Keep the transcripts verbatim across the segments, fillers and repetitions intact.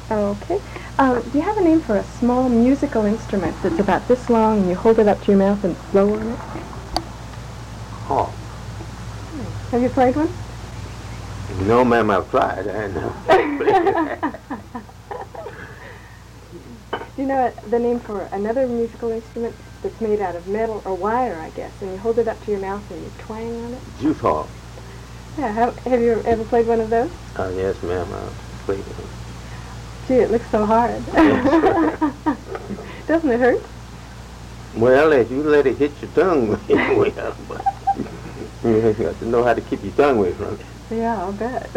Okay. Um, do you have a name for a small musical instrument that's about this long and you hold it up to your mouth and blow on it? Oh. Have you played one? No, ma'am, I've tried. I know. Do you know the name for another musical instrument that's made out of metal or wire, I guess, and you hold it up to your mouth and you twang on it? Juice harp. Yeah, have, have you ever played one of those? Oh, yes, ma'am, I've played one. Gee, it looks so hard. Doesn't it hurt? Well, if you let it hit your tongue, well, but you got to know how to keep your tongue away from it. Yeah, I'll bet.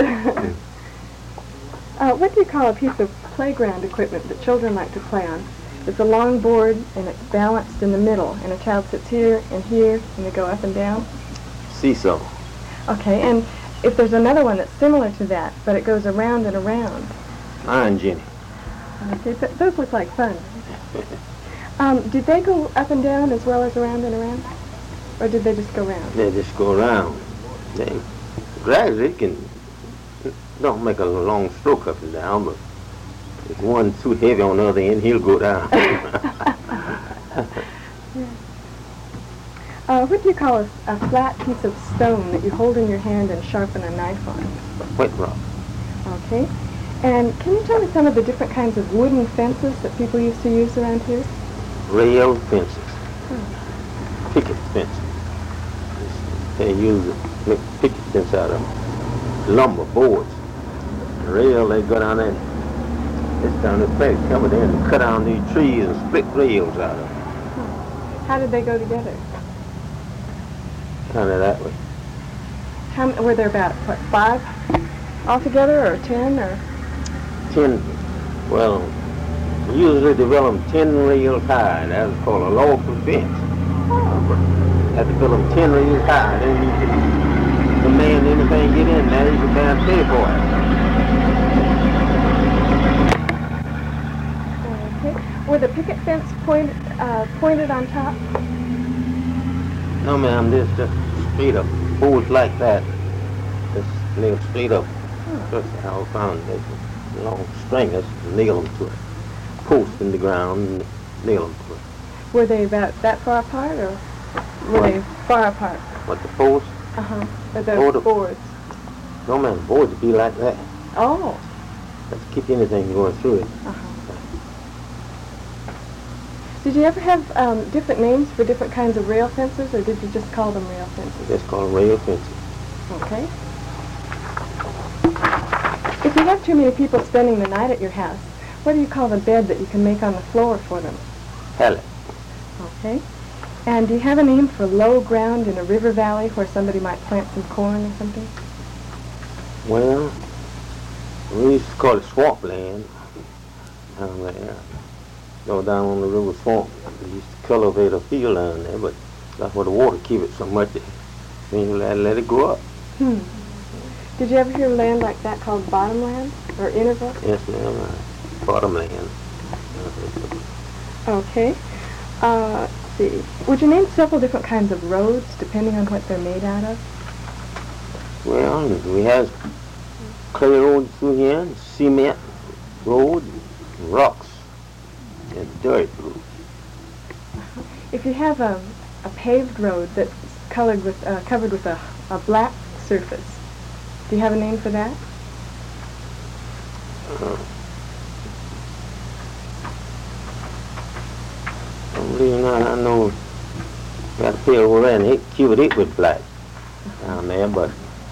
uh, what do you call a piece of playground equipment that children like to play on? It's a long board, and it's balanced in the middle, and a child sits here and here, and they go up and down. Seesaw. Okay, and if there's another one that's similar to that, but it goes around and around. Iron Jenny. Okay, but those look like fun. um, did they go up and down as well as around and around? Or did they just go round? They just go around. They gradually can, don't make a long stroke up and down, but if one's too heavy on the other end, he'll go down. uh, what do you call a, a flat piece of stone that you hold in your hand and sharpen a knife on? Wet rock. Okay. And can you tell me some of the different kinds of wooden fences that people used to use around here? Rail fences. Hmm. Picket fences. They use it, make picket fence out of lumber boards. The rail, they go down there, it's down this place, come in there and cut down these trees and split rails out of them. Hmm. How did they go together? Kind of that way. How m- were there about, what, five altogether, or ten, or? Ten, well, usually develop ten rails high. That's called a lawful fence. Oh. Have to build them ten rails high, then you can demand anything get in there, you can damn pay for it. Okay. Were the picket fence point, uh, pointed on top? No, ma'am, this just straight up. Boards like that, just nailed straight up. Oh. That's how I found it. Long string, let's nail them to it. Post in the ground and nail them to it. Were they about that far apart, or were What? they far apart? What, the post? Uh-huh. Or those Oh, the- boards? No, man, the boards would be like that. Oh. Let's keep anything going through it. Uh-huh. Did you ever have um, different names for different kinds of rail fences, or did you just call them rail fences? That's called rail fences. Okay. If you have too many people spending the night at your house, what do you call the bed that you can make on the floor for them? Pallet. Okay. And do you have a name for low ground in a river valley where somebody might plant some corn or something? Well, we used to call it swampland down there. Go down on the river swamp. We used to cultivate a field down there, but that's where the water keep it so much that then you let, let it grow up. Hmm. Did you ever hear land like that called bottomland or interval? Yes, ma'am. Uh, bottomland. Okay. Uh, let's see. Would you name several different kinds of roads depending on what they're made out of? Well, we have clay roads through here, and cement road, and rocks, and dirt road. Uh-huh. If you have a, a paved road that's colored with, uh, covered with a, a black surface, do you have a name for that? Uh, I believe not. I know got a field over there and it cured it with black down there, but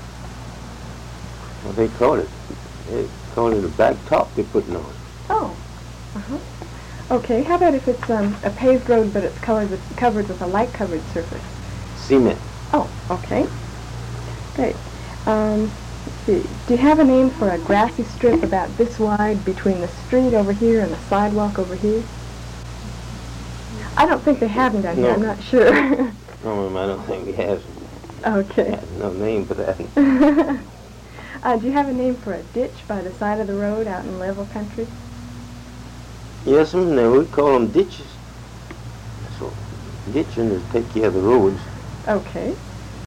what they call it? They call it a black top they're putting on it. Oh. Uh-huh. Okay. How about if it's um, a paved road but it's colored with, covered with a light covered surface? Cement. Oh. Okay. Great. Um, let's see. Do you have a name for a grassy strip about this wide between the street over here and the sidewalk over here? I don't think they have them down here. No. I'm not sure. No, ma'am, I don't think we have Okay. have no name for that. uh, do you have a name for a ditch by the side of the road out in level country? Yes, ma'am. Now we call them ditches. So ditching is take care of the roads. Okay.